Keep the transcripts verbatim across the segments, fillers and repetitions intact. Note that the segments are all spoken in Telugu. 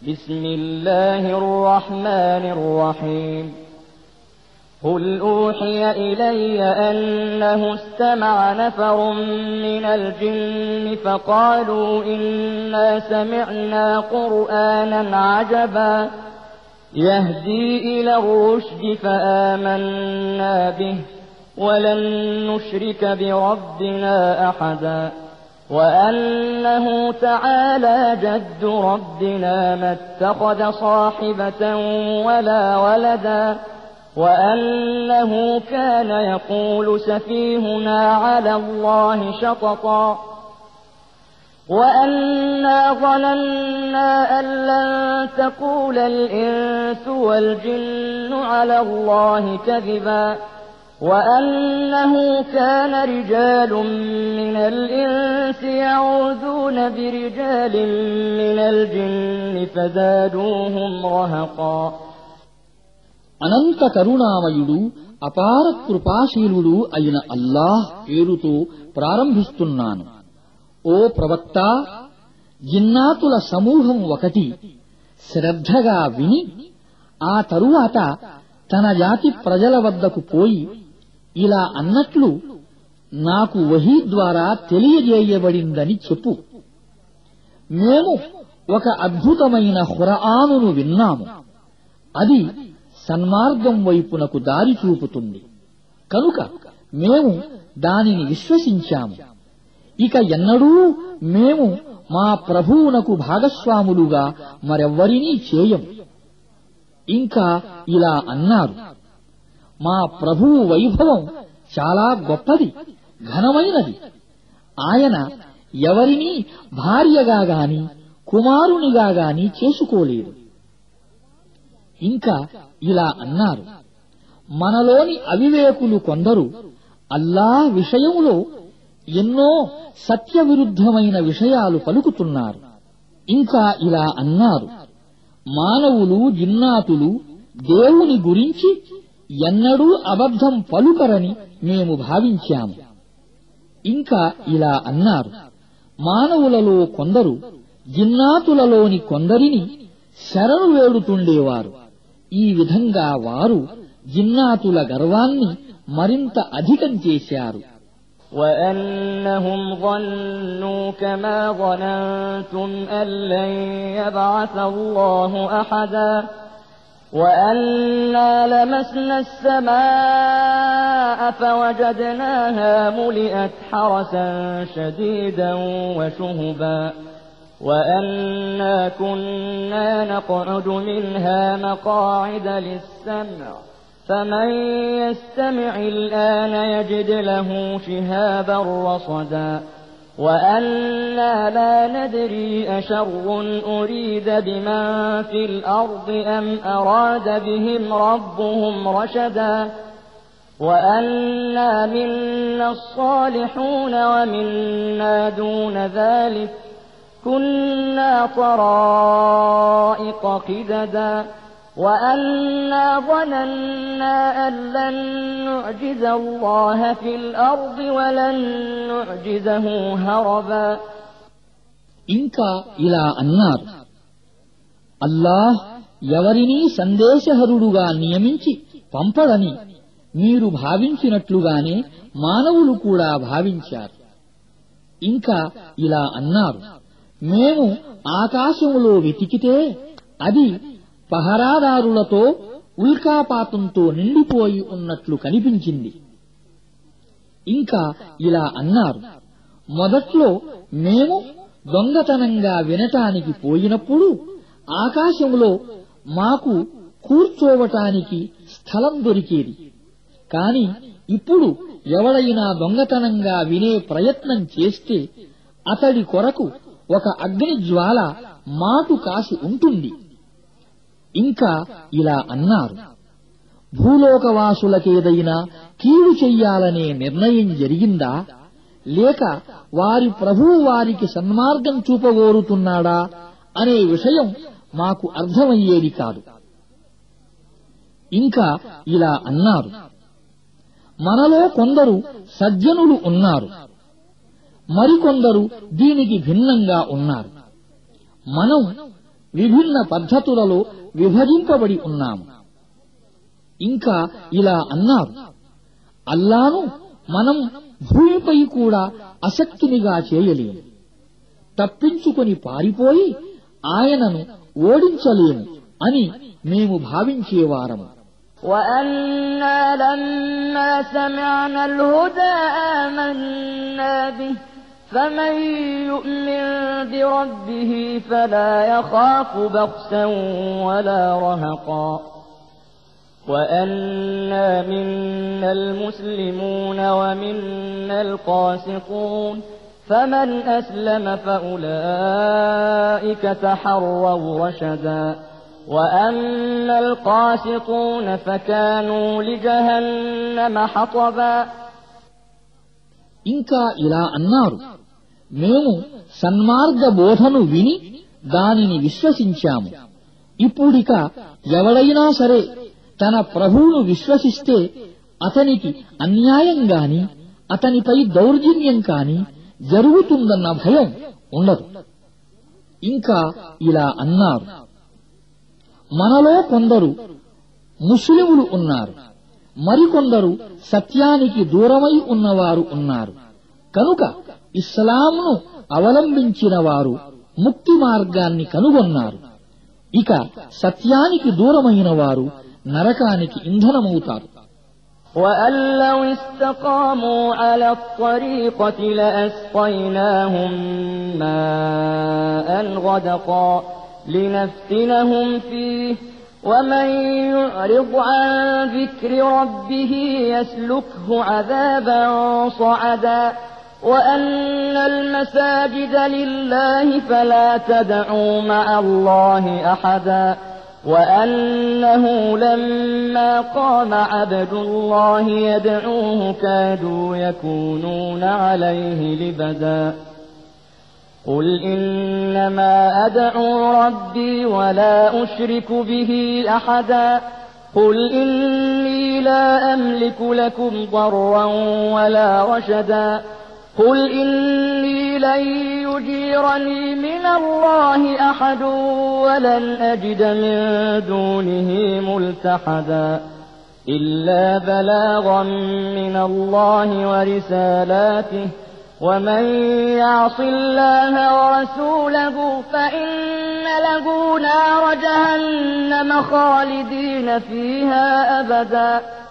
بسم الله الرحمن الرحيم قل أوحي إلي أنه استمع نفر من الجن فقالوا إنا سمعنا قرآنا عجبا يهدي إلى الرشد فآمنا به ولن نشرك بربنا أحدا وأنه تعالى جد ربنا ما اتخذ صاحبة ولا ولدا وأنه كان يقول سفيهنا على الله شططا وأنا ظننا أن لن تقول الإنس والجن على الله كذبا وأنه كان رجال من الإنس يعوذون برجال من الجن فزادوهم رهقا అనంత కరుణామయుడు అపార కృపాశీలుడు అయిన అల్లాహ్ పేరుతో ప్రారంభిస్తున్నాను. ఓ ప్రవక్త, జిన్నాతుల సమూహం ఒకటి శ్రద్ధగా విని ఆ తరువాత తన జాతి ప్రజల వద్దకు పోయి ఇలా అన్నట్లు నాకు వహీ ద్వారా తెలియజేయబడిందని చెప్పు. మేము ఒక అద్భుతమైన ఖురానును విన్నాము. అది సన్మార్గం వైపునకు దారి చూపుతుంది. కనుక మేము దానిని విశ్వసించాము. ఇక ఎన్నడూ మేము మా ప్రభువునకు భాగస్వాములుగా మరెవ్వరినీ చేయము. ఇంకా ఇలా అన్నారు, మా ప్రభువు వైభవం చాలా గొప్పది, ఘనమైనది. ఆయన ఎవరినీ భార్యగా గాని కుమారునిగా గాని చేసుకోలేడు. ఇంకా ఇలా అన్నారు, మనలోని అవివేకులు కొందరు అల్లాహ్ విషయములో ఎన్నో సత్యవిరుద్ధమైన విషయాలు పలుకుతున్నారు. ఇంకా ఇలా అన్నారు, మానవులు జిన్నాతులు దేవుని గురించి ఎన్నడూ అబద్ధం పలుకరని మేము భావించాము. ఇంకా ఇలా అన్నారు, మానవులలో కొందరు జిన్నాతులలోని కొందరిని శరణు వేడుతుండేవారు. ఈ విధంగా వారు జిన్నాతుల గర్వాన్ని మరింత అధికం చేశారు. وأنهم ظنوا كما ظننتم أن لن يبعث الله أحدا وأنا لمسنا السماء فوجدناها ملئت حرسا شديدا وشهبا وأنا كنا نقعد منها مقاعد للسمع فمن يستمع الآن يجد له شهابا رصدا وأنا لا ندري أشر أريد بمن في الأرض أم أراد بهم ربهم رشدا وأنا منا الصالحون ومنا دون ذلك كنا طرائق قددا وأنا ظننا أن لن نعجز الله في الأرض ولن نعجزه هربا ఇంకా ఇలా అన్నారు, అల్లాహ్ ఎవరినీ సందేశహరుడుగా నియమించి పంపడని మీరు భావించినట్లుగానే మానవులు కూడా భావించారు. ఇంకా ఇలా అన్నారు, మేము ఆకాశములో వెతికితే అది పహరాదారులతో ఉల్కాపాతంతో నిండిపోయి ఉన్నట్లు కనిపించింది. ఇంకా ఇలా అన్నారు, మొదట్లో మేము దొంగతనంగా వినటానికి పోయినప్పుడు ఆకాశంలో మాకు కూర్చోవటానికి స్థలం దొరికేది. కాని ఇప్పుడు ఎవడైనా దొంగతనంగా వినే ప్రయత్నం చేస్తే అతడి కొరకు ఒక అగ్నిజ్వాల మాటు కాసి ఉంటుంది. ఇంకా ఇలా అన్నారు, భూలోకవాసులకేదైనా కీడు చెయ్యాలనే నిర్ణయం జరిగిందా, లేక వారి ప్రభువు వారికి సన్మార్గం చూపగోరుతున్నాడా అనే విషయం మాకు అర్థమయ్యేది కాదు. ఇంకా ఇలా అన్నారు, మనలో కొందరు సజ్జనులు ఉన్నారు, మరికొందరు దీనికి భిన్నంగా ఉన్నారు. మనం విభిన్న పద్ధతులలో విభజింపబడి ఉన్నాము. ఇంకా ఇలా అన్నారు, అల్లాను మనం భూమిపై కూడా అశక్తునిగా చేయలేము. తప్పించుకొని పారిపోయి ఆయనను ఓడించలేము అని మేము భావించేవారము. وَأَنَّا لَمَّا سَمِعْنَا الْهُدَى آمَنَّا بِهِ فَمَن يُؤْمِن بِرَبِّهِ فَلَا يَخَافُ بَخْسًا وَلَا رَهَقًا وَأَنَّا مِنَّا الْمُسْلِمُونَ وَمِنَّا الْقَاسِطُونَ فَمَنْ أَسْلَمَ فَأُولَئِكَ تَحَرَّوْا رَشَدًا وَأَمَّا الْقَاسِطُونَ فَكَانُوا لِجَهَنَّمَ حَطَبًا. ఇంకా ఇలా అన్నారు, మేము సన్మార్గ బోధను విని దానిని విశ్వసించాము. ఇప్పుడిక ఎవడైనా సరే తన ప్రభువును విశ్వసిస్తే అతనికి అన్యాయం గాని అతనిపై దౌర్జన్యం కాని జరుగుతుందన్న భయం ఉండదు. ఇంకా ఇలా అన్నారు, మనలో కొందరు ముస్లిములు ఉన్నారు, మరికొందరు సత్యానికి దూరమై ఉన్నవారు ఉన్నారు. కనుక ఇస్లాంను అవలంబించిన వారు ముక్తి మార్గాన్ని కనుగొన్నారు. ఇక సత్యానికి దూరమైన వారు నరకానికి ఇంధనమవుతారు. وَأَن لَّوْ اسْتَقَامُوا عَلَى الطَّرِيقَةِ لَأَسْقَيْنَاهُم مَّاءً غَدَقًا لِّنَفْتِنَهُمْ فِيهِ وَمَن يُعْرِضْ عَن ذِكْرِ رَبِّهِ يَسْلُكْهُ عَذَابًا صَعَدًا وَأَنَّ الْمَسَاجِدَ لِلَّهِ فَلَا تَدْعُوا مَعَ اللَّهِ أَحَدًا وَأَنَّهُ لَمَّا قَامَ عَبْدُ اللَّهِ يَدْعُوهُ كَادُوا يَكُونُونَ عَلَيْهِ لِبَدًا قُلْ إِنَّمَا أَدْعُو رَبِّي وَلَا أُشْرِكُ بِهِ أَحَدًا قُلْ إِنِّي لَا أَمْلِكُ لَكُمْ ضَرًّا وَلَا رَشَدًا قُلْ إِنِّي لَن يُجِيرَنِي مِنَ اللَّهِ أَحَدٌ وَلَنْ أَجِدَ مِن دُونِهِ مُلْتَحَدًا إِلَّا بَلَاغًا مِّنَ اللَّهِ وَرِسَالَاتِهِ وَمَن يَعْصِ اللَّهَ وَرَسُولَهُ فَإِنَّ لَهُ نَارَ جَهَنَّمَ خَالِدِينَ فِيهَا أَبَدًا.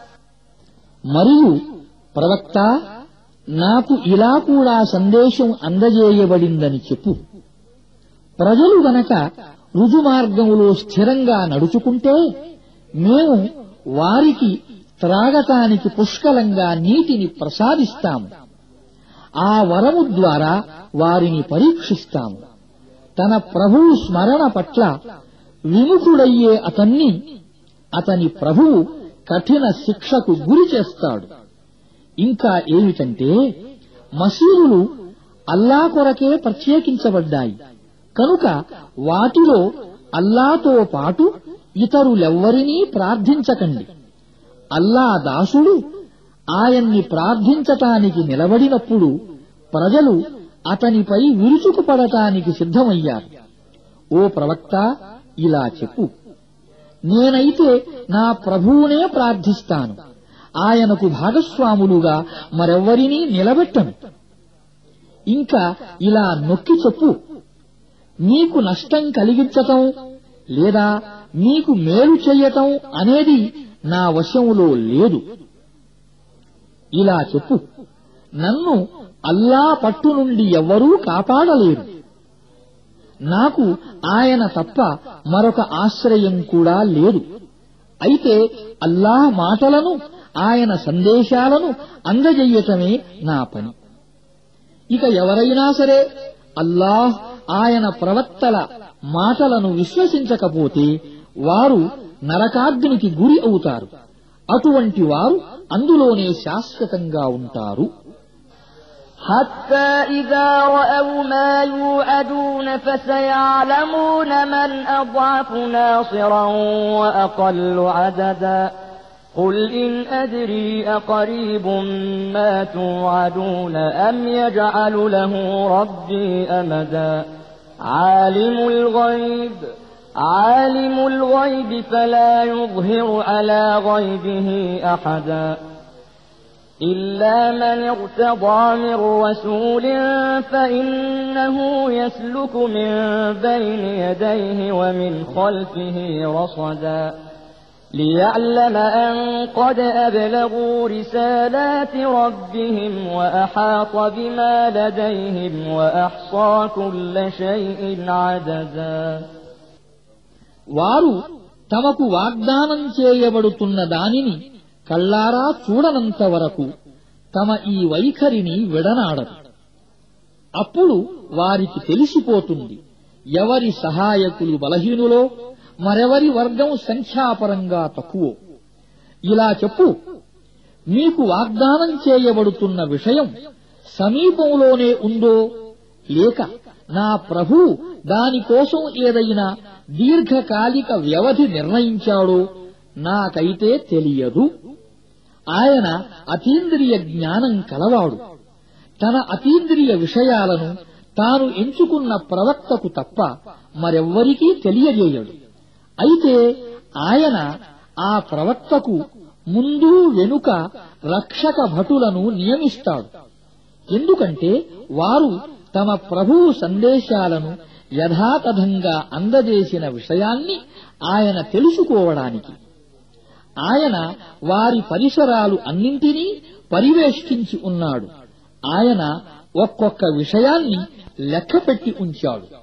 మరియు ప్రవక్త, నాకు ఇలా కూడా సందేశం అందజేయబడిందని చెప్పు. ప్రజలు గనక రుజుమార్గములో స్థిరంగా నడుచుకుంటే మేము వారికి త్రాగటానికి పుష్కలంగా నీటిని ప్రసాదిస్తాము. ఆ వరము ద్వారా వారిని పరీక్షిస్తాము. తన ప్రభువు స్మరణ పట్ల విముఖుడయ్యే అతన్ని అతని ప్రభువు కఠిన శిక్షకు గురి చేస్తాడు. ఇంకా ఏమిటంటే, మసీదులు అల్లా కొరకే ప్రత్యేకించబడ్డాయి కనుక వాటిలో అల్లాతో పాటు ఇతరులెవ్వరినీ ప్రార్థించకండి. అల్లా దాసుడు ఆయన్ని ప్రార్థించటానికి నిలబడినప్పుడు ప్రజలు అతనిపై విరుచుకుపడటానికి సిద్ధమయ్యారు. ఓ ప్రవక్త, ఇలా చెప్పు, నేనైతే నా ప్రభువునే ప్రార్థిస్తాను, ఆయనకు భాగస్వాములుగా మరెవ్వరినీ నిలబెట్టను. ఇంకా ఇలా నొక్కి చెప్పు, నీకు నష్టం కలిగించటం లేదా నీకు మేలు చెయ్యటం అనేది నా వశంలో లేదు. ఇలా చెప్పు, నన్ను అల్లా పట్టు నుండి ఎవ్వరూ కాపాడలేరు. నాకు ఆయన తప్ప మరొక ఆశ్రయం కూడా లేదు. అయితే అల్లాహ్ మాటలను, ఆయన సందేశాలను అందజెయ్యటమే నా పని. ఇక ఎవరైనా సరే అల్లాహ్, ఆయన ప్రవక్తల మాటలను విశ్వసించకపోతే వారు నరకాగ్నికి గురి అవుతారు. అటువంటి వారు అందులోనే శాశ్వతంగా ఉంటారు. حتى إذا رأوا ما يوعدون فسيعلمون من أضعف ناصرا وأقل عددا قل إن أدري أقريب ما توعدون أم يجعل له ربي أمدا عالم الغيب عالم الغيب فلا يظهر على غيبه أحدا إلا من ارتضى من رسول فإنه يسلك من بين يديه ومن خلفه رصدا ليعلم أن قد أبلغوا رسالات ربهم وأحاط بما لديهم وأحصى كل شيء عددا వారు తమకు వాగ్దానం చేయబడుతున్న దానిని కళ్ళారా చూడనంత వరకు తమ ఈ వైఖరిని విడనాడరు. అప్పుడు వారికి తెలిసిపోతుంది ఎవరి సహాయకులు బలహీనులో, మరెవరి వర్గం సంఖ్యాపరంగా తక్కువో. ఇలా చెప్పు, మీకు వాగ్దానం చేయబడుతున్న విషయం సమీపంలోనే ఉందో లేక నా ప్రభువు దానికోసం ఏదైనా దీర్ఘకాలిక వ్యవధి నిర్ణయించాడో నాకైతే తెలియదు. ఆయన అతీంద్రియ జ్ఞానం కలవాడు. తన అతీంద్రియ విషయాలను తాను ఎంచుకున్న ప్రవక్తకు తప్ప మరెవ్వరికీ తెలియజేయడు. అయితే ఆయన ఆ ప్రవక్తకు ముందు వెనుక రక్షక భటులను నియమిస్తాడు. ఎందుకంటే వారు తమ ప్రభువు సందేశాలను యథాతథంగా అందజేసిన విషయాన్ని ఆయన తెలుసుకోవడానికి. ఆయన వారి పరిసరాలు అన్నింటినీ పరివేష్టించి ఉన్నాడు. ఆయన ఒక్కొక్క విషయాన్ని లెక్కపెట్టి ఉంచాడు.